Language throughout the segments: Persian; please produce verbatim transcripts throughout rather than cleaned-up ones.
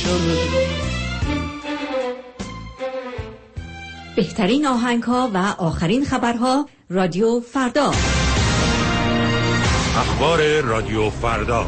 شد. بهترین آهنگ‌ها و آخرین خبرها رادیو فردا. اخبار رادیو فردا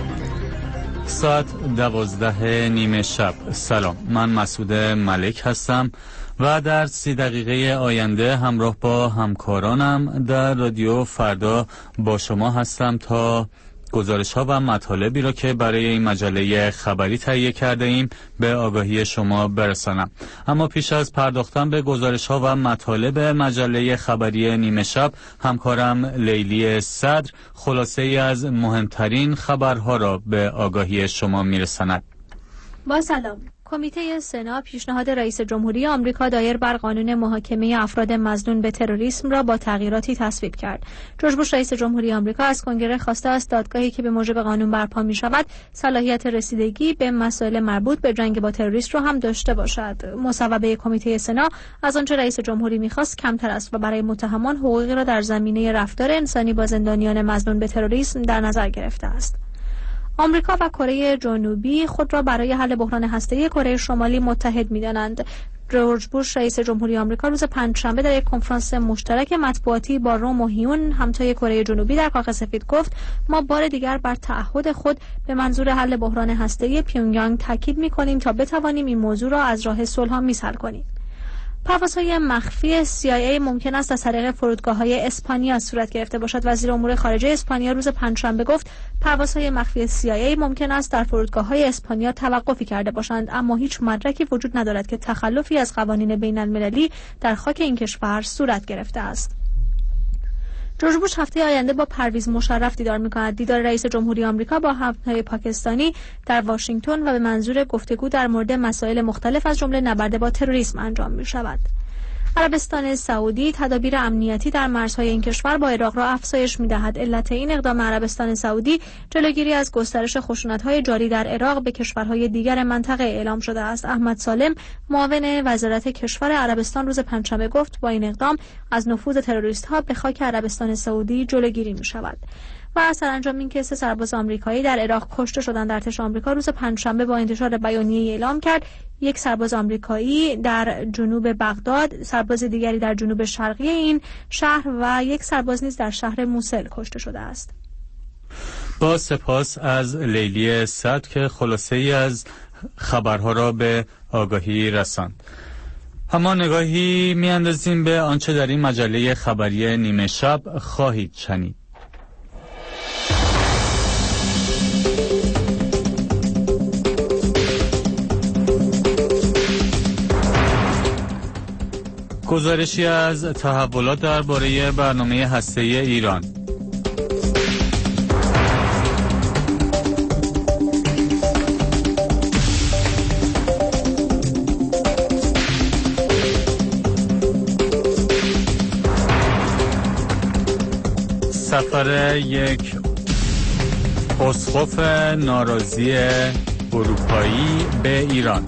ساعت دوازده نیمه شب. سلام، من مسعود ملک هستم و در سی دقیقه آینده همراه با همکارانم در رادیو فردا با شما هستم تا گزارش ها و مطالبی را که برای این مجله خبری تهیه کرده ایم به آگاهی شما برسانم. اما پیش از پرداختن به گزارش ها و مطالب مجله خبری نیمه شب، همکارم لیلی صدر خلاصه ای از مهمترین خبرها را به آگاهی شما میرساند. با سلام. کمیته سنا پیشنهاد رئیس جمهوری آمریکا دایر بر قانون محاکمه افراد مظنون به تروریسم را با تغییراتی تصویب کرد. جورج بوش رئیس جمهوری آمریکا از کنگره خواسته است دادگاهی که به موجب قانون برپا می شود صلاحیت رسیدگی به مسائل مربوط به جنگ با تروریسم را هم داشته باشد. مصوبه کمیته سنا از آنچه رئیس جمهوری می‌خواست کمتر است و برای متهمان حقوقی را در زمینه رفتار انسانی با زندانیان مظنون به تروریسم در نظر گرفته است. آمریکا و کره جنوبی خود را برای حل بحران هسته‌ای کره شمالی متحد می‌دانند. جورج بوش رئیس جمهوری آمریکا روز پنجشنبه در یک کنفرانس مشترک مطبوعاتی با روم و هیون همتای کره جنوبی در کاخ سفید گفت ما بار دیگر بر تعهد خود به منظور حل بحران هسته‌ای پیونگیانگ تاکید می‌کنیم تا بتوانیم این موضوع را از راه صلح‌آمیز حل کنیم. پروازهای مخفی سی آی ای ممکن است از طریق فرودگاه‌های اسپانیا صورت گرفته باشد. وزیر امور خارجه اسپانیا روز پنجشنبه گفت پروازهای مخفی سی آی ای ممکن است در فرودگاه‌های اسپانیا توقفی کرده باشند، اما هیچ مدرکی وجود ندارد که تخلفی از قوانین بین‌المللی در خاک این کشور صورت گرفته است. جورج بوش هفته آینده با پرویز مشرف دیدار می‌کند. دیدار رئیس جمهوری آمریکا با همتای پاکستانی در واشنگتن و به منظور گفتگو در مورد مسائل مختلف از جمله نبرد با تروریسم انجام می‌شود. عربستان سعودی تدابیر امنیتی در مرزهای این کشور با عراق را افزایش می‌دهد. علت این اقدام عربستان سعودی جلوگیری از گسترش خشونت‌های جاری در عراق به کشورهای دیگر منطقه اعلام شده است. احمد سالم معاون وزارت کشور عربستان روز پنجشنبه گفت با این اقدام از نفوذ تروریست‌ها به خاک عربستان سعودی جلوگیری می‌شود. و سرانجام این که سه سرباز آمریکایی در عراق کشته شدند. ارتش آمریکا روز پنجشنبه با انتشار بیانیه‌ای اعلام کرد یک سرباز آمریکایی در جنوب بغداد، سرباز دیگری در جنوب شرقی این شهر و یک سرباز نیز در شهر موصل کشته شده است. با سپاس از لیلی صدر که خلاصه ای از خبرها را به آگاهی رساند. اما نگاهی میاندازیم به آنچه در این مجله خبری نیمه شب خواهید شنید. گزارشی از تحولات درباره برنامه هسته‌ای ایران. سفر یک اسقف ناراضی اروپایی به ایران.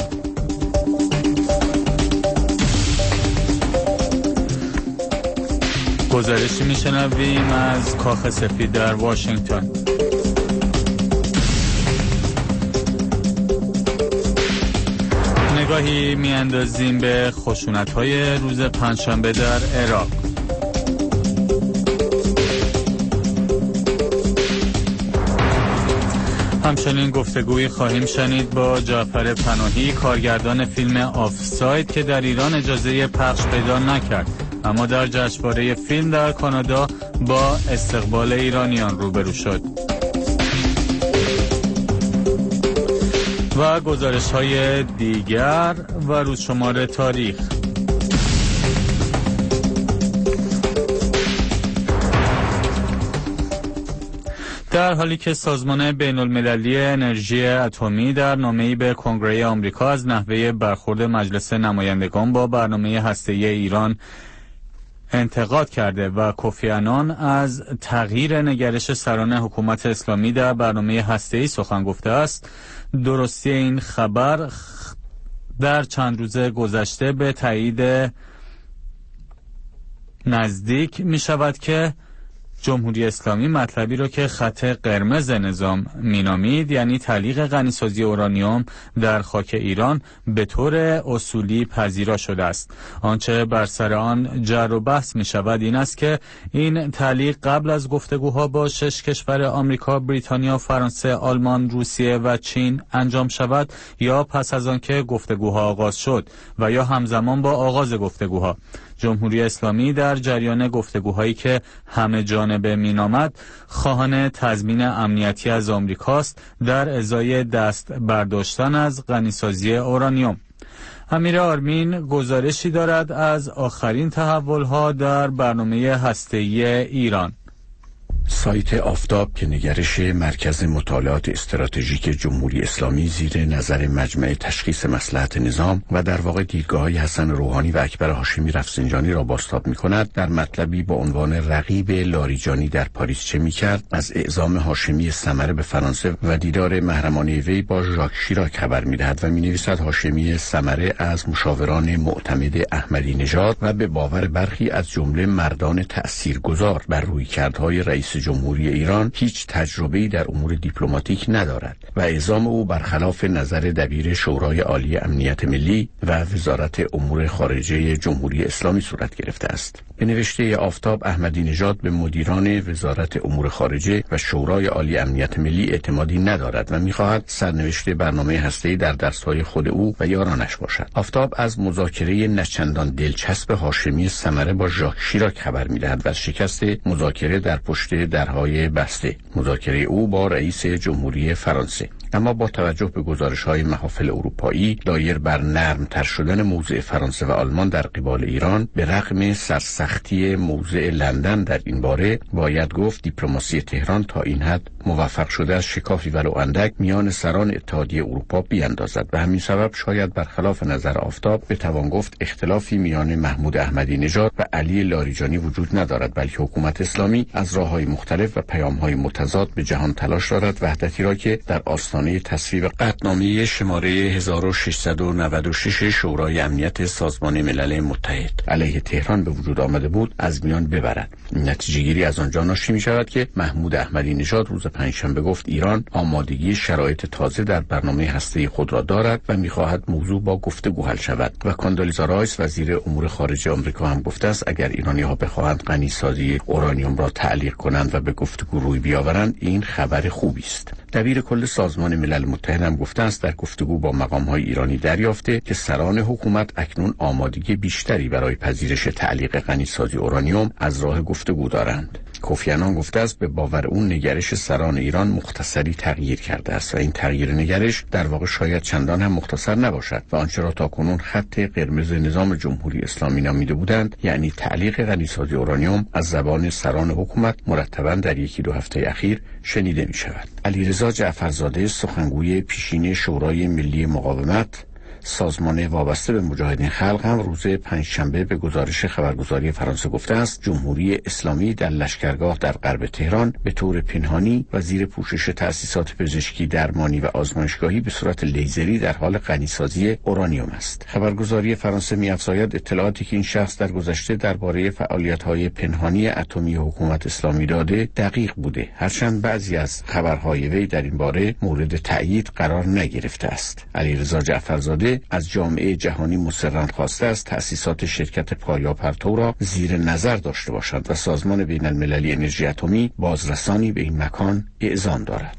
گزارشی میشنویم از کاخ سفید در واشنگتن. نگاهی میاندازیم به خشونت‌های روز پنجشنبه در عراق. همچنین گفتگویی خواهیم شنید با جعفر پناهی، کارگردان فیلم آفساید که در ایران اجازه پخش پیدا نکرد اما در جشنواره فیلم در کانادا با استقبال ایرانیان روبرو شد. و گزارش‌های دیگر و روزشمار تاریخ. در حالی که سازمان بین‌المللی انرژی اتمی در نامه‌ای به کنگره آمریکا از نحوه برخورد مجلس نمایندگان با برنامه هسته‌ای ایران انتقاد کرده و کوفی عنان از تغییر نگرش سران حکومت اسلامی در برنامه هسته‌ای سخن گفته است، درستی این خبر در چند روز گذشته به تایید نزدیک می شود که جمهوری اسلامی مطلبی رو که خط قرمز نظام مینامید، یعنی تعلیق غنیسازی اورانیوم در خاک ایران، به طور اصولی پذیرا شده است. آنچه بر سر آن جر و بحث می شود این است که این تعلیق قبل از گفتگوها با شش کشور آمریکا، بریتانیا، فرانسه، آلمان، روسیه و چین انجام شود یا پس از آن که گفتگوها آغاز شد و یا همزمان با آغاز گفتگوها. جمهوری اسلامی در جریان گفتگوهایی که همه جانبه مینامد خواهان تضمین امنیتی از آمریکاست در ازای دست برداشتن از غنیسازی اورانیوم. امیر آرمین گزارشی دارد از آخرین تحولها در برنامه هسته‌ای ایران. سایت آفتاب که نگرش مرکز مطالعات استراتژیک جمهوری اسلامی زیر نظر مجمع تشخیص مصلحت نظام و در واقع دیدگاه‌های حسن روحانی و اکبر هاشمی رفسنجانی را بازتاب می‌کند، در مطلبی با عنوان رقیب لاریجانی در پاریس چه می‌کرد از اعزام هاشمی ثمره به فرانسه و دیدار محرمانه وی با ژاک شیراک خبر می‌دهد و می‌نویسد هاشمی ثمره از مشاوران معتمد احمدی نژاد و به باور برخی از جمله مردان تأثیرگذار بر رویکردهای رئیس جمهوری ایران هیچ تجربه‌ای در امور دیپلماتیک ندارد و اعزام او برخلاف نظر دبیر شورای عالی امنیت ملی و وزارت امور خارجه جمهوری اسلامی صورت گرفته است. به نوشته آفتاب، احمدی نژاد به مدیران وزارت امور خارجه و شورای عالی امنیت ملی اعتمادی ندارد و می‌خواهد سرنوشت برنامه هسته‌ای در دست‌های خود او و یارانش باشد. آفتاب از مذاکره نچندان دلچسب هاشمی ثمره با ژاک شیراک خبر می‌دهد و شکست مذاکره در پشت درهای بسته، مذاکره او با رئیس جمهوری فرانسه. اما با توجه به گزارش‌های محافل اروپایی دایر بر نرم‌تر شدن موضع فرانسه و آلمان در قبال ایران، به رغم سرسختی موضع لندن در این باره، باید گفت دیپلماسی تهران تا این حد موفق شده از شکافی ولو اندک میان سران اتحادیه اروپا بیاندازد و همین سبب شاید برخلاف نظر آفتاب بتوان گفت اختلافی میان محمود احمدی نژاد و علی لاریجانی وجود ندارد، بلکه حکومت اسلامی از راه‌های مختلف و پیام‌های متضاد به جهان تلاش دارد وحدتی را که در آستانه تصویب قطعنامه شماره هزار و ششصد و نود و شش شورای امنیت سازمان ملل متحد علیه تهران به وجود آمده بود از میان ببرد. نتیجه گیری از آنجا ناشی می شود که محمود احمدی نژاد روز پنجشنبه گفت ایران آمادگی شرایط تازه در برنامه هسته‌ای خود را دارد و می‌خواهد موضوع با گفتگو حل شود. و کاندولیزا رایس وزیر امور خارجه آمریکا هم گفته است اگر ایرانی‌ها بخواهند غنیسازی اورانیوم را تعلیق کنند و به گفتگو روی بیاورند این خبر خوبی است. دبیر کل سازمان ملل متحد هم گفته است در گفتگو با مقام‌های ایرانی دریافته که سران حکومت اکنون آمادگی بیشتری برای پذیرش تعلیق غنیسازی اورانیوم از راه گفتگو دارند. کوفی عنان گفته است به باور اون نگرش سران ایران مختصری تغییر کرده است و این تغییر نگرش در واقع شاید چندان هم مختصر نباشد و آنچه را تاکنون خط قرمز نظام جمهوری اسلامی نامیده بودند، یعنی تعلیق غنیسازی اورانیوم، از زبان سران حکومت مرتباً در یکی دو هفته اخیر شنیده می شود. علیرضا جعفرزاده، سخنگوی پیشین شورای ملی مقاومت، سازمان وابسته به مجاهدین خلق، هم روز پنجشنبه به گزارش خبرگزاری فرانسه گفته است جمهوری اسلامی در لشکرگاه در غرب تهران به طور پنهانی و زیر پوشش تأسیسات پزشکی، درمانی و آزمایشگاهی به صورت لیزری در حال غنیسازی اورانیوم است. خبرگزاری فرانسه می‌افزاید اطلاعاتی که این شخص در گذشته درباره فعالیت‌های پنهانی اتمی حکومت اسلامی داده دقیق بوده، هرچند بعضی از خبرهای وی در این باره مورد تأیید قرار نگرفته است. علیرضا جعفرزاده از جامعه جهانی مصرراً خواسته است تأسیسات شرکت پایا پرتو را زیر نظر داشته باشد و سازمان بین المللی انرژی اتمی بازرسانی به این مکان اعزام دارد.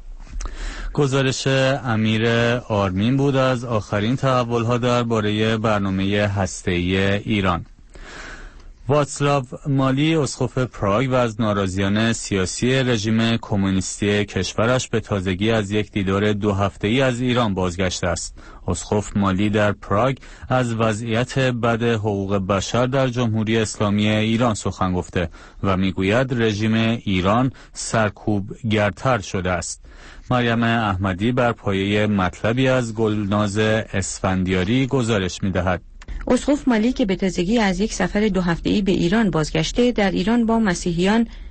گزارش امیر آرمین بود از آخرین تحول‌ها درباره برنامه هسته‌ای ایران. واتسلاو مالی، اسقف پراگ، و از ناراضیان سیاسی رژیم کمونیستی کشورش به تازگی از یک دیدار دو هفته‌ای از ایران بازگشته است. اسقف مالی در پراگ از وضعیت بد حقوق بشر در جمهوری اسلامی ایران سخن گفته و میگوید رژیم ایران سرکوبگرتر شده است. مریم احمدی بر پایه مطلبی از گلناز اسفندیاری گزارش می‌دهد. اسقف مالی که به تازگی از یک سفر دو هفته‌ای به ایران بازگشته، در ایران با مسیحیان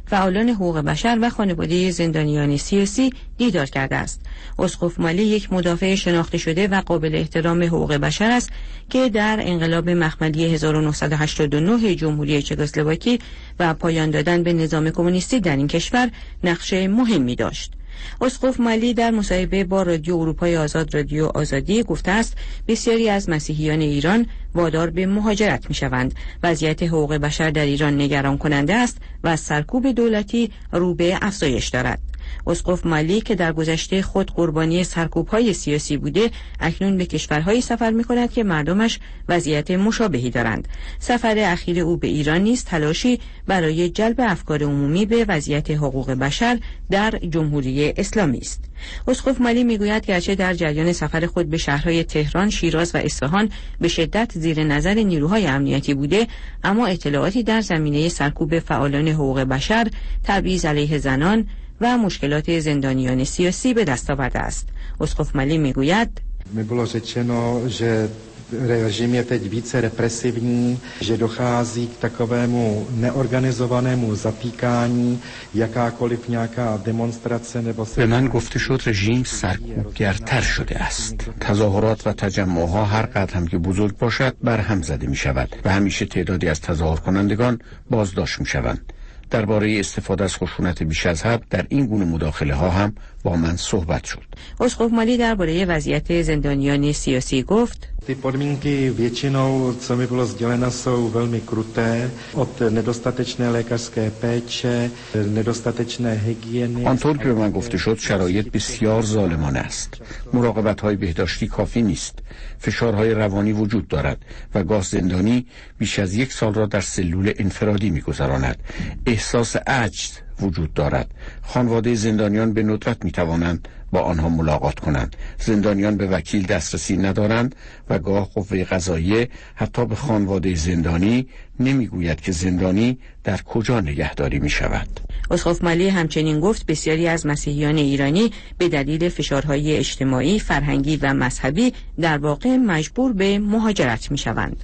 فعالان حقوق بشر و خانواده زندانیان سیاسی دیدار کرده است. اسقف مالی یک مدافع شناخته شده و قابل احترام حقوق بشر است که در انقلاب مخملی هزار و نهصد و هشتاد و نه جمهوری چکسلواکی و پایان دادن به نظام کمونیستی در این کشور نقش مهمی داشت. اسقف مالی در مصاحبه با رادیو اروپای آزاد رادیو آزادی گفته است بسیاری از مسیحیان ایران وادار به مهاجرت می‌شوند. وضعیت حقوق بشر در ایران نگران کننده است و سرکوب دولتی رو به افزایش دارد. اسقف مالی که در گذشته خود قربانی سرکوب‌های سیاسی بوده، اکنون به کشورهایی سفر می‌کند که مردمش وضعیت مشابهی دارند. سفر اخیر او به ایران نیز تلاشی برای جلب افکار عمومی به وضعیت حقوق بشر در جمهوری اسلامی است. اسقف مالی می‌گوید گرچه در جریان سفر خود به شهرهای تهران، شیراز و اصفهان به شدت زیر نظر نیروهای امنیتی بوده، اما اطلاعاتی در زمینه سرکوب فعالان حقوق بشر، تبعیض علیه زنان و مشکلات زندانیان سیاسی به دست آورده است. اسقف مالی میگوید می bylo řečeno, že režim je teď více represivní, že dochází k takovému neorganizovanému zatýkání, jakákoliv nějaká demonstrace nebo se... به من گفته شد رژیم سرکوبگرتر شده است. تظاهرات و تجمعها هر قدر هم که بزرگ باشد برهم زده می شود و همیشه تعدادی از تظاهر کنندگان بازداشت می شوند. درباره استفاده از خشونت بیش از حد در این گونه مداخله ها هم با من صحبت شد. اسقف مالی درباره وضعیت زندانیان سیاسی گفت: Ty podmínky většinou, co mi bylo sděleno, jsou velmi kruté, od nedostatečné lékařské péče, nedostatečné hygieny. آنطور که به من گفته شد شرایط بسیار ظالمانه است. مراقبت‌های بهداشتی کافی نیست. فشارهای روانی وجود دارد و گاه زندانی بیش از یک سال را در سلول انفرادی می‌گذراند. احساس عجز وجود دارد. خانواده زندانیان به ندرت می‌توانند با آنها ملاقات کنند. زندانیان به وکیل دسترسی ندارند و گاه قوه قضاییه حتی به خانواده زندانی نمیگوید که زندانی در کجا نگهداری می شود. اسقف مالی همچنین گفت بسیاری از مسیحیان ایرانی به دلیل فشارهای اجتماعی، فرهنگی و مذهبی در واقع مجبور به مهاجرت می شوند.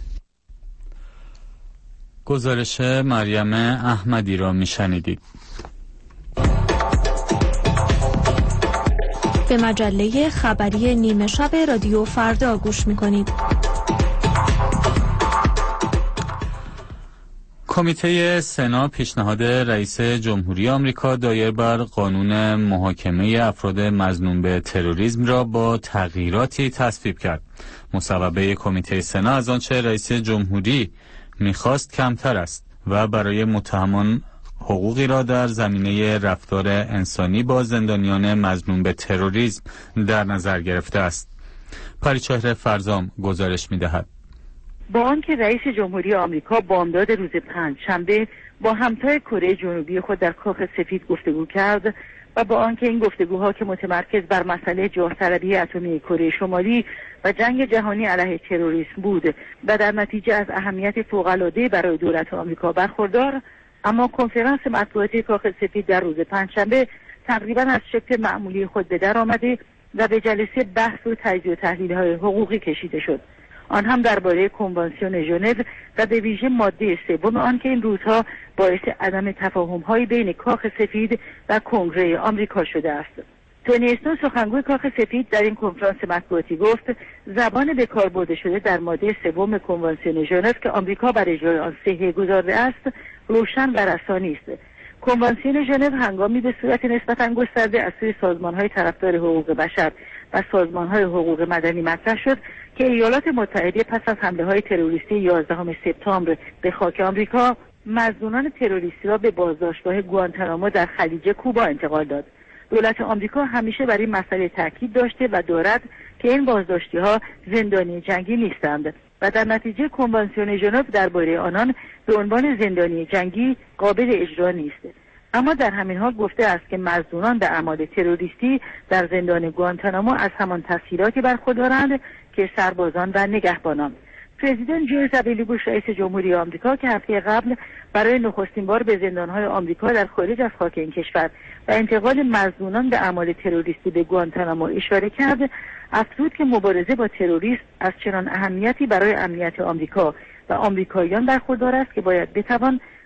گزارش مریم احمدی را می شنیدید. به مجله خبری نیمه شب رادیو فردا گوش می‌کنید. کمیته سنا پیشنهاد رئیس جمهوری آمریکا دایر بر قانون محاکمه افراد مظنون به تروریسم را با تغییراتی تصویب کرد. مصوبه کمیته سنا از آنچه رئیس جمهوری می‌خواست کمتر است و برای متهمان حقوقی را در زمینه رفتار انسانی با زندانیان مظنون به تروریسم در نظر گرفته است. پریچهره فرزام گزارش می‌دهد. با آنکه رئیس جمهوری آمریکا بامداد روز پنج شنبه با همتای کره جنوبی خود در کاخ سفید گفتگو کرد و با آنکه این گفتگوها که متمرکز بر مسئله جاه‌طلبی اتمی کره شمالی و جنگ جهانی علیه تروریسم بود و در نتیجه از اهمیت فوق‌العاده برای دولت آمریکا برخوردار، اما کنفرانس مطبوعاتی کاخ سفید در روز پنجشنبه تقریبا از شکل معمولی خود به در آمده و به جلسه بحث و تجزیه و تحلیل‌های حقوقی کشیده شد. آن هم درباره کنوانسیون ژنو و به ویژه ماده سوم آن که این روزها باعث عدم تفاهم‌های بین کاخ سفید و کنگره آمریکا شده است. تونی استون سخنگوی کاخ سفید در این کنفرانس مطبوعاتی گفت زبان به کار برده شده در ماده سوم کنوانسیون ژنو که آمریکا بر اجرای آن صحیح گذارده است روشن و رسانی است. کنوانسیون ژنو هنگامی به صورت نسبتاً گسترده از سوی سازمان‌های طرفدار حقوق بشر و سازمان‌های حقوق مدنی مطرح شد که ایالات متحده پس از حمله‌های تروریستی یازدهم سپتامبر به خاک آمریکا مظنونان تروریستی را به بازداشتگاه گوانتانامو در خلیج کوبا انتقال داد. دولت آمریکا همیشه بر این مسئله تاکید داشته و دارد که این بازداشتی‌ها زندانی جنگی نیستند و در نتیجه کنوانسیون ژنو درباره آنان به عنوان زندانی جنگی قابل اجرا نیست. اما در همین حال گفته است که مظنونان به اعمال تروریستی در زندان گوانتانامو از همان تسهیلاتی برخوردارند که سربازان و نگهبانان. پرزیدنت جورج دبلیو بوش رئیس جمهوری آمریکا که هفته قبل برای نخستین بار به زندان‌های آمریکا در خارج از خاک این کشور و انتقال مظنونان به اعمال تروریستی به گوانتانامو اشاره کرد، افزود که مبارزه با تروریسم از چنان اهمیتی برای امنیت آمریکا و آمریکاییان برخوردار است که باید بتوان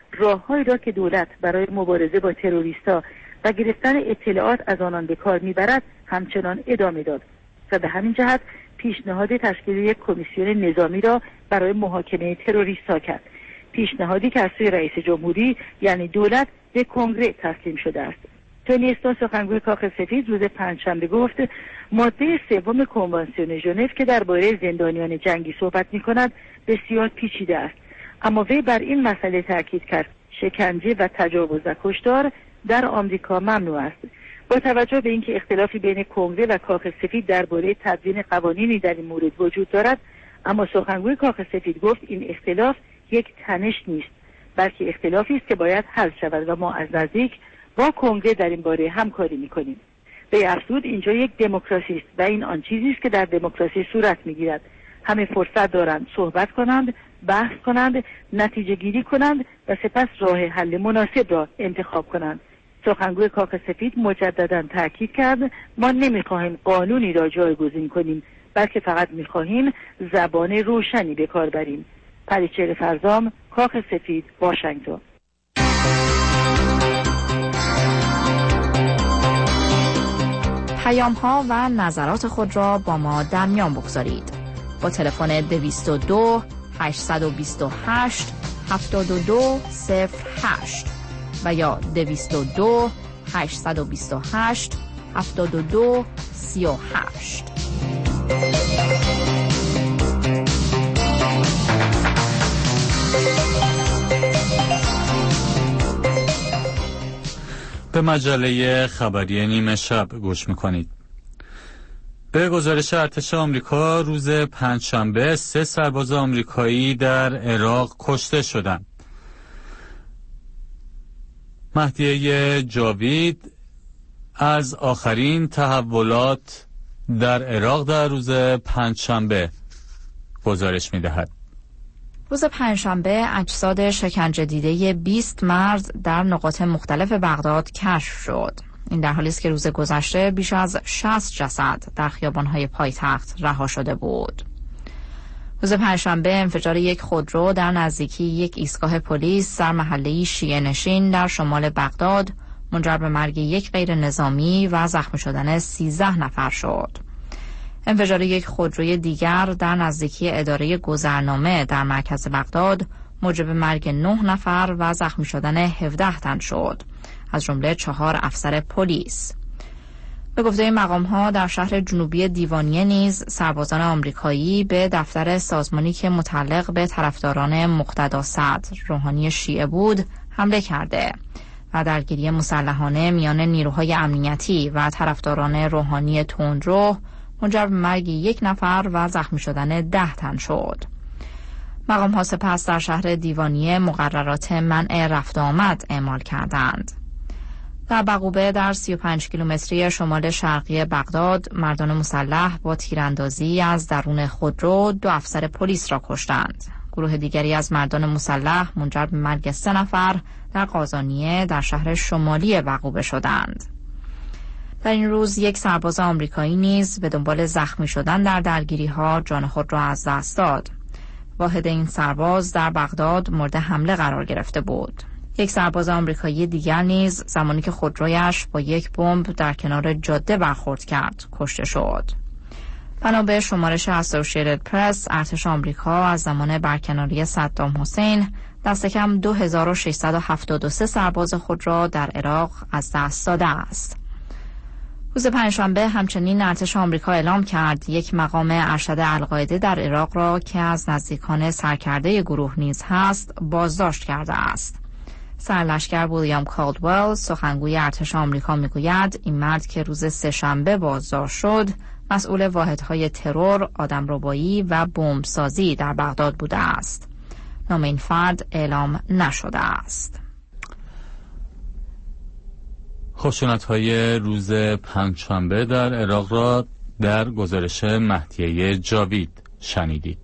راههایی را که دولت برای مبارزه با تروریست‌ها و گرفتن اطلاعات از آنان به کار میبرد همچنان ادامه داد و به همین جهت پیشنهاد تشکیل یک کمیسیون نظامی را برای محاکمه تروریست‌ها کرد. پیشنهادی که از سوی رئیس جمهوری یعنی دولت به کنگره تسلیم شده است. تونی استون سخنگوی کاخ سفید روز پنجشنبه گفت ماده سوم کنوانسیون ژنو که درباره زندانیان جنگی صحبت می‌کند بسیار پیچیده است، اما وی بر این مسئله تاکید کرد شکنجه و تجاوز و کشتار در آمریکا ممنوع است. با توجه به اینکه اختلافی بین کنگره و کاخ سفید درباره تدوین قوانینی در این مورد وجود دارد، اما سخنگوی کاخ سفید گفت این اختلاف یک تنش نیست، بلکه اختلافی است که باید حل شود و ما از نزدیک با کنگره در این باره همکاری می‌کنیم. به افزود اینجا یک دموکراسی است و این آن چیزی است که در دموکراسی صورت می‌گیرد. همه فرصت دارند صحبت کنند، بحث کنند، نتیجه گیری کنند و سپس راه حل مناسب را انتخاب کنند. سخنگوی کاخ سفید مجددا تاکید کرد ما نمی‌خواهیم قانونی را جایگزین کنیم، بلکه فقط می‌خواهیم زبان روشنی به کار بریم. پریچهر فرزام، کاخ سفید، واشنگتن. پیام ها و نظرات خود را با ما در میان بگذارید. با تلفن دویست و دو هشتصد و بیست و هشت هفتاد و دو صفر هشت و یا دویست و دو هشتصد و بیست و هشت هفتاد و دو سی و هشت. به مجله خبری نیمه شب گوش میکنید. به گزارش ارتش آمریکا روز پنجشنبه سه سرباز آمریکایی در عراق کشته شدند. مهدیه جاوید از آخرین تحولات در عراق در روز پنجشنبه گزارش میدهد. روز پنجشنبه اجساد شکنجه دیده بیست مرد در نقاط مختلف بغداد کشف شد. این در حالی است که روز گذشته بیش از شصت جسد در خیابان‌های پایتخت رها شده بود. روز پنجشنبه انفجار یک خودرو در نزدیکی یک ایستگاه پلیس در محله شیعه نشین در شمال بغداد منجر به مرگ یک غیر نظامی و زخمی شدن سیزده نفر شد. انفجار یک خودروی دیگر در نزدیکی اداره گذرنامه در مرکز بغداد موجب مرگ نه نفر و زخمی شدن هفده تن شد، از جمله چهار افسر پلیس. به گفته مقام‌ها در شهر جنوبی دیوانیه نیز سربازان آمریکایی به دفتر سازمانی که متعلق به طرفداران مقتدا صدر روحانی شیعه بود حمله کرده و درگیری مسلحانه میان نیروهای امنیتی و طرفداران روحانی تندرو منجر به مرگ یک نفر و زخمی شدن ده تن شد. مقام ها سپس در شهر دیوانیه مقررات منع رفت آمد اعمال کردند. در بقوبه در سی و پنج کیلومتری شمال شرقی بغداد مردان مسلح با تیراندازی از درون خودرو دو افسر پلیس را کشتند. گروه دیگری از مردان مسلح منجر به مرگ سه نفر در قازانیه در شهر شمالی بقوبه شدند. در این روز یک سرباز آمریکایی نیز به دنبال زخمی شدن در درگیری‌ها جان خود را از دست داد. واحد این سرباز در بغداد مورد حمله قرار گرفته بود. یک سرباز آمریکایی دیگر نیز زمانی که خودرویش با یک بمب در کنار جاده برخورد کرد کشته شد. بنا به شمارش اسوسییتد پرس، ارتش آمریکا از زمان برکناری صدام حسین دست کم دو هزار و ششصد و هفتاد و سه سرباز خود را در عراق از دست داده است. روز پنجشنبه همچنین ارتش آمریکا اعلام کرد یک مقام ارشد القاعده در عراق را که از نزدیکان سرکرده گروه نیز هست بازداشت کرده است. سرلشکر ویلیام کالدوئل سخنگوی ارتش آمریکا میگوید این مرد که روز سه‌شنبه بازداشت شد مسئول واحدهای ترور، آدمربایی و بمبسازی در بغداد بوده است. نام این فرد اعلام نشده است. خشونت‌های روز پنجشنبه در عراق را در گزارش مهدیه جاوید شنیدید.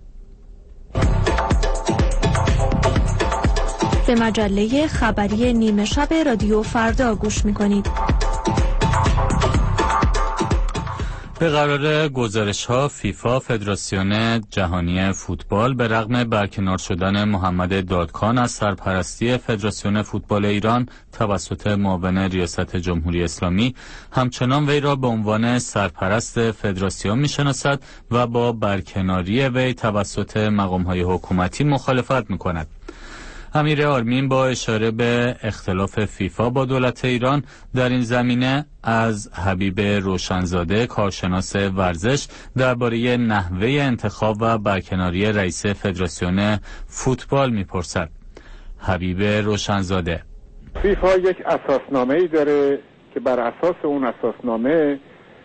به مجله خبری نیمه شب رادیو فردا گوش می‌کنید. به قرار گزارش‌ها فیفا فدراسیون جهانی فوتبال به رغم برکنار شدن محمد دادکان از سرپرستی فدراسیون فوتبال ایران توسط معاون ریاست جمهوری اسلامی همچنان وی را به عنوان سرپرست فدراسیون می‌شناسد و با برکناری وی توسط مقام‌های حکومتی مخالفت می‌کند. امیر آرمین با اشاره به اختلاف فیفا با دولت ایران در این زمینه از حبیب روشنزاده کارشناس ورزش درباره نحوه انتخاب و برکناری رئیس فدراسیون فوتبال میپرسد. حبیب روشنزاده: فیفا یک اساسنامه‌ای داره که بر اساس اون اساسنامه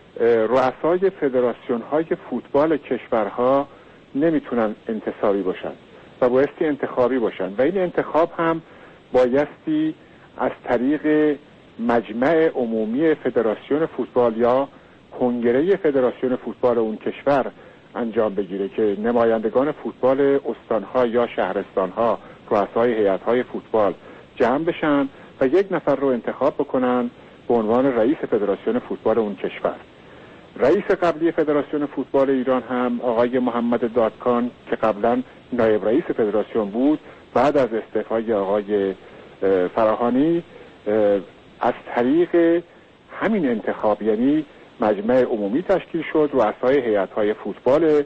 رؤسای فدراسیون‌های فوتبال کشورها نمیتونن انتصابی باشن و بایستی انتخابی باشن و این انتخاب هم بایستی از طریق مجمع عمومی فدراسیون فوتبال یا کنگره فدراسیون فوتبال اون کشور انجام بگیره که نمایندگان فوتبال استانها یا شهرستانها، رؤسای هیئت‌های فوتبال جمع بشن و یک نفر رو انتخاب بکنن به عنوان رئیس فدراسیون فوتبال اون کشور. رئیس قبلی فدراسیون فوتبال ایران هم آقای محمد دادکان که قبلا نایب رئیس فدراسیون بود، بعد از استعفای آقای فراهانی از طریق همین انتخاب یعنی مجمع عمومی تشکیل شد، رؤسای هیئت‌های فوتبال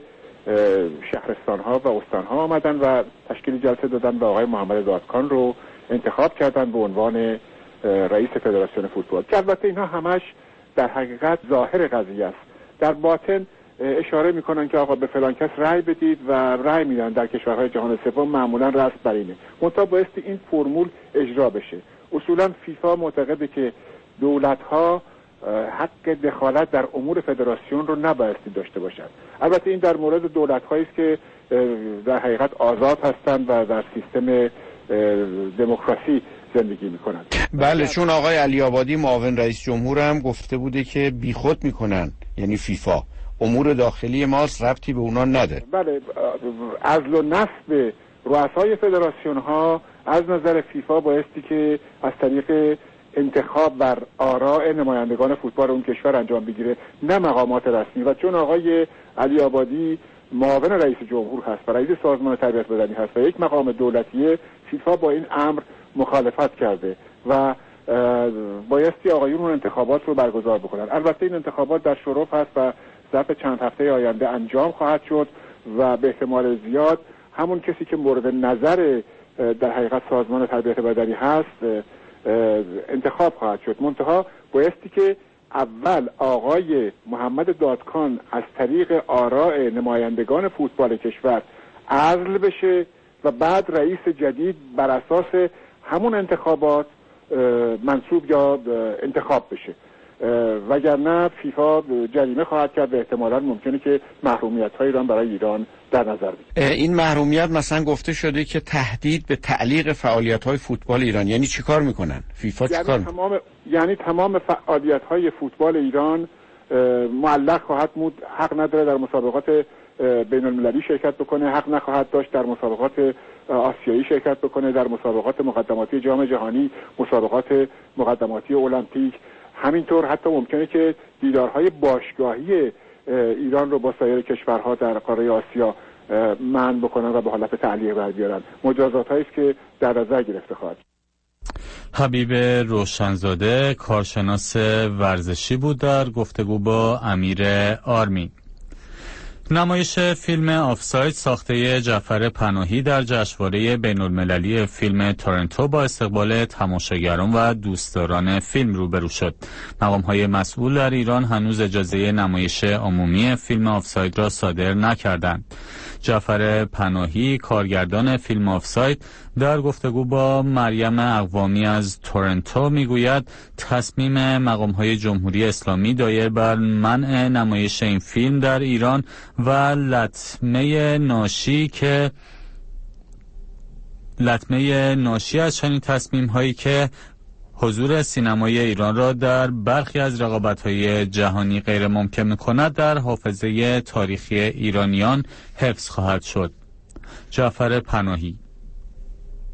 شهرستان‌ها و استان‌ها آمدن و تشکیل جلسه دادن و آقای محمد دادکان رو انتخاب کردن به عنوان رئیس فدراسیون فوتبال که البته اینها همش در حقیقت ظاهر قضیه است. در باطن اشاره میکنن که آقا به فلان کس رأی بدید و رأی میدن. در کشورهای جهان سوم معمولا رسم بر اینه، منتها بایستی این فرمول اجرا بشه. اصولا فیفا معتقده که دولت‌ها حق دخالت در امور فدراسیون رو نبایستی داشته باشند. البته این در مورد دولت‌هایی است که در حقیقت آزاد هستند و در سیستم دموکراسی زندگی میکنن. بله، چون آقای علی آبادی معاون رئیس جمهور هم گفته بوده که بیخود میکنن، یعنی فیفا امور داخلی ماست، ربطی به اونا نداره. بله، عزل و نصب رؤسای فدراسیون ها از نظر فیفا بایستی که از طریق انتخاب بر آراء نمایندگان فوتبال اون کشور انجام بگیره، نه مقامات رسمی. و چون آقای علی آبادی معاون رئیس جمهور هست و رئیس سازمان تربیت بدنی هست و یک مقام دولتیه، فیفا با این امر مخالفت کرده و بایستی آقایون اون انتخابات رو برگزار بکنن. البته این انتخابات در شرف هست و ظرف چند هفته آینده انجام خواهد شد و به احتمال زیاد همون کسی که مورد نظر در حقیقت سازمان تربیت بدنی هست انتخاب خواهد شد. منتها بایستی که اول آقای محمد دادکان از طریق آراء نمایندگان فوتبال کشور عزل بشه و بعد رئیس جدید بر اساس همون انتخابات منصوب یا انتخاب بشه، وگرنه فیفا جریمه خواهد کرد و احتمالاً ممکنه که محرومیت‌های ایران برای ایران در نظر بگیره. این محرومیت مثلا گفته شده که تهدید به تعلیق فعالیت‌های فوتبال ایران، یعنی چیکار میکنن؟ فیفا چیکار یعنی تمام یعنی تمام فعالیت‌های فوتبال ایران معلق خواهد بود. حق نداره در مسابقات بین المللی شرکت بکنه، حق نخواهد داشت در مسابقات آسیایی شرکت بکنه، در مسابقات مقدماتی جام جهانی، مسابقات مقدماتی المپیک. همینطور حتی ممکنه که دیدارهای باشگاهی ایران رو با سایر کشورها در قاره آسیا منع بکنن و به حالت تعلیق بر بیارن. مجازات هایی است که در نظر گرفته خواهد. حبیب روشنزاده کارشناس ورزشی بود در گفتگو با امیر آرمین. نمایش فیلم آفساید ساخته جعفر پناهی در جشنواره بین‌المللی فیلم تورنتو با استقبال تماشاگران و دوستداران فیلم روبرو شد. مقام‌های مسئول در ایران هنوز اجازه نمایش عمومی فیلم آفساید را صادر نکردند. جعفر پناهی کارگردان فیلم آفساید در گفتگو با مریم اقوامی از تورنتو میگوید تصمیم مقام‌های جمهوری اسلامی دایر بر منع نمایش این فیلم در ایران و لطمه ناشی که لطمه ناشی از چنین تصمیم هایی که حضور سینمای ایران را در برخی از رقابت‌های جهانی غیر ممکن می‌کند در حافظه تاریخی ایرانیان حفظ خواهد شد. جعفر پناهی: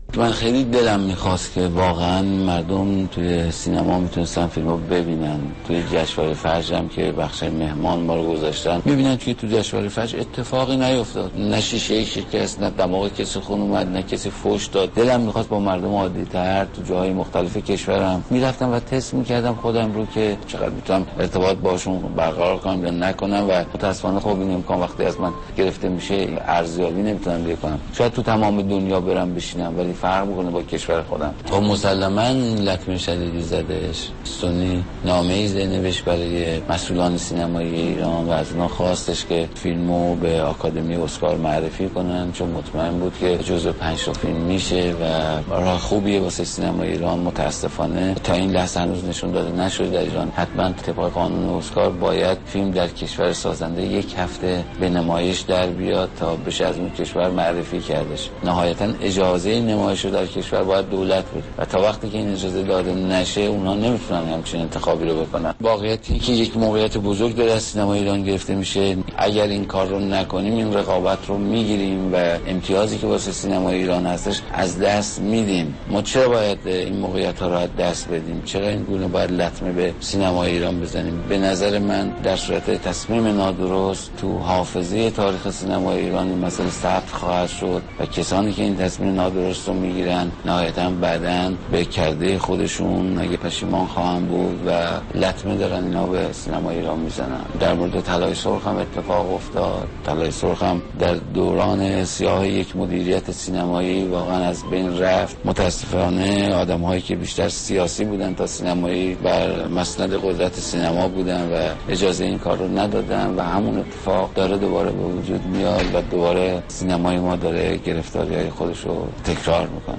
من خیلی دلم میخواست که واقعا مردم توی سینما میتونستن فیلمو ببینن. توی جشنواره فجر هم که بخش مهمان ما رو گذاشتن میبینن که تو جشنواره فجر اتفاقی نیفتاد، نه شیشه شکست، نه دماغ کسی خون اومد، نه کسی فحش داد. دلم میخواست با مردم عادی تر تو جاهای مختلف کشورم میرفتم و تست میکردم خودم رو که چقدر میتونم ارتباط باشون برقرار کنم یا نکنم و متاسفانه خب این امکان وقتی از من گرفته میشه ارزیابی نمیتونم بکنم. شاید تو تمام دنیا برم بشینم ولی فرق میکنه با کشور خودم. خب مسلماً لطمه شدیدی زدش. سونی نامه‌ای نوشت برای مسئولان سینمای ایران و از اونا خواستش که فیلمو به آکادمی اسکار معرفی کنن، چون مطمئن بود که جزو پنج تا فیلم میشه و راه خوبیه واسه سینمای ایران. متاسفانه تا این لحظه هنوز نشون داده نشده در ایران. حتما طبق قانون اسکار باید فیلم در کشور سازنده یک هفته به نمایش در بیاد تا بشه از اون کشور معرفی کردش. نهایتا اجازه نمایش در کشور باید دولت بده و تا وقتی که این اجازه داده نشه اونا نمیتونن همچین انتخابی رو بکنن. واقعیتی که یک موقعیت بزرگ داره از سینما ایران گرفته میشه. اگر این کار رو نکنیم این رقابت رو میگیریم و امتیازی که واسه سینما ایران هستش از دست میدیم. ما چرا باید این موقعیت ها رو از دست بدیم؟ چرا این گونه باید لطمه به سینما ایران بزنیم؟ به نظر من در صورت تصمیم نادرست تو حافظه تاریخ سینما ایران این مسئله ثبت خواهد شد و کسانی که این تصمیم نادرست رو میگیرن نهایتاً بعداً به کرده خودشون اگه پشیمان خواهند بود و لطمه دارن اینا به سینما ایران میزنن. در مورد طلای سرخ هم اتفاق افتاد. طلای سرخ هم در دوران سیاه یک مدیریت سینمایی واقعا از بین رفت. متاسفانه آدم‌هایی که بیشتر سیاسی بودن تا سینمایی بر مسند قدرت سینما بودن و اجازه این کار رو ندادن و همون اتفاق داره دوباره به وجود میاد و دوباره سینمای ما داره گرفتاری‌های خودش رو تکرار میکنه.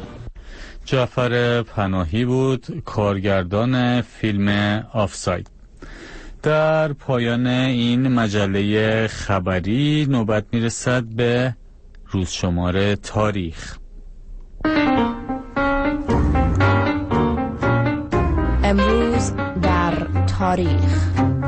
جعفر پناهی بود کارگردان فیلم آفساید. در پایان این مجله خبری نوبت میرسد به روزشمار تاریخ. امروز در تاریخ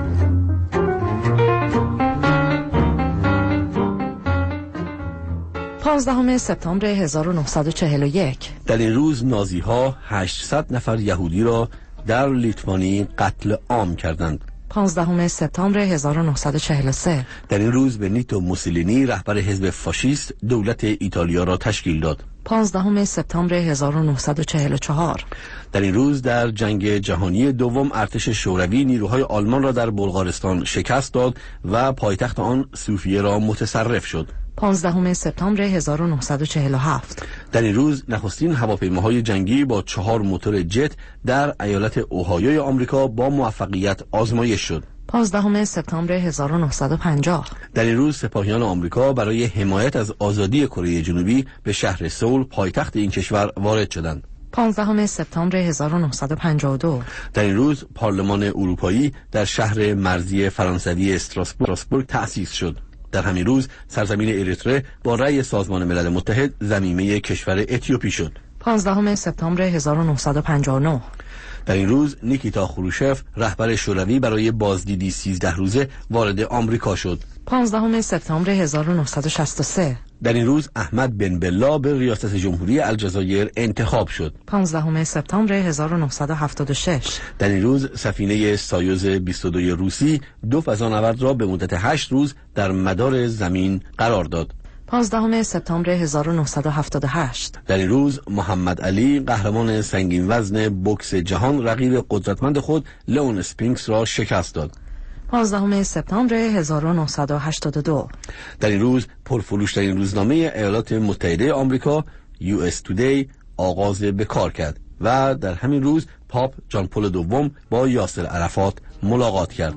پانزدهم سپتامبر هزار و نهصد و چهل و یک. در این روز نازی‌ها هشتصد نفر یهودی را در لیتوانی قتل عام کردند. پانزدهم سپتامبر هزار و نهصد و چهل و سه. در این روز بنیتو موسولینی رهبر حزب فاشیست دولت ایتالیا را تشکیل داد. پانزدهم سپتامبر هزار و نهصد و چهل و چهار. در این روز در جنگ جهانی دوم ارتش شوروی نیروهای آلمان را در بلغارستان شکست داد و پایتخت آن سوفیه را متصرف شد. پانزدهم سپتامبر هزار و نهصد و چهل و هفت. در این روز نخستین هواپیماهای جنگی با چهار موتور جت در ایالت اوهایوی آمریکا با موفقیت آزمایش شد. پانزدهم سپتامبر هزار و نهصد و پنجاه. در این روز سپاهیان آمریکا برای حمایت از آزادی کره جنوبی به شهر سئول پایتخت این کشور وارد شدند. پانزدهم سپتامبر هزار و نهصد و پنجاه و دو. در این روز پارلمان اروپایی در شهر مرزی فرانسوی استراسبورگ تأسیس شد. در همین روز سرزمین اریتره با رأی سازمان ملل متحد ضمیمه کشور اتیوپی شد. پانزدهم سپتامبر هزار و نهصد و پنجاه و نه. در این روز نیکیتا خروشف رهبر شوروی برای بازدیدی سیزده روزه وارد آمریکا شد. پانزدهم سپتامبر هزار و نهصد و شصت و سه. در این روز احمد بن بلا به ریاست جمهوری الجزایر انتخاب شد. پانزدهم سپتامبر هزار و نهصد و هفتاد و شش. در این روز سفینه سایوز بیست و دو روسی دو فضانورد را به مدت هشت روز در مدار زمین قرار داد. پانزدهم سپتامبر هزار و نهصد و هفتاد و هشت. در این روز محمد علی قهرمان سنگین وزن بوکس جهان رقیب قدرتمند خود لئون اسپینکس را شکست داد. پانزدهم سپتامبر هزار و نهصد و هشتاد و دو. در این روز پرفروش‌ترین روزنامه ایالات متحده آمریکا یو اس تودی آغاز به کار کرد و در همین روز پاپ جان پل دوم با یاسر عرفات ملاقات کرد.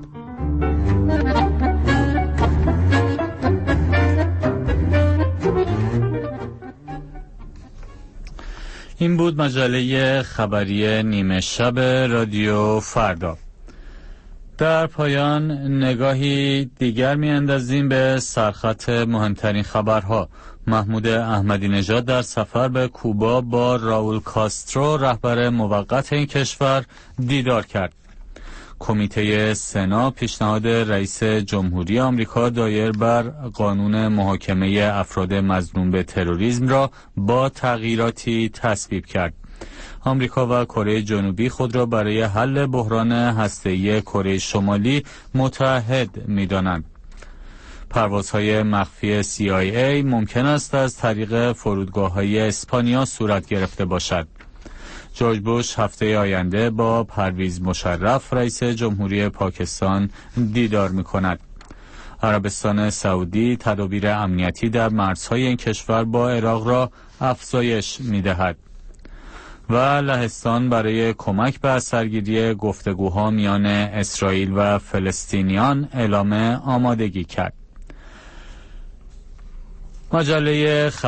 این بود مجله خبری نیمه شب رادیو فردا. در پایان نگاهی دیگر می‌اندازیم به سرخط مهمترین خبرها. محمود احمدی نژاد در سفر به کوبا با راول کاسترو رهبر موقت این کشور دیدار کرد. کمیته سنا پیشنهاد رئیس جمهوری آمریکا دایر بر قانون محاکمه افراد مظنون به تروریسم را با تغییراتی تصویب کرد. آمریکا و کره جنوبی خود را برای حل بحران هسته‌ای کره شمالی متحد می‌دانند. پروازهای مخفی سی آی ای ممکن است از طریق فرودگاه‌های اسپانیا صورت گرفته باشد. جورج بوش هفته آینده با پرویز مشرف رئیس جمهوری پاکستان دیدار می‌کند. عربستان سعودی تدابیر امنیتی در مرزهای این کشور با عراق را افزایش می‌دهد و لهستان برای کمک به اثرگیری گفتگوها میان اسرائیل و فلسطینیان اعلام آمادگی کرد. مجله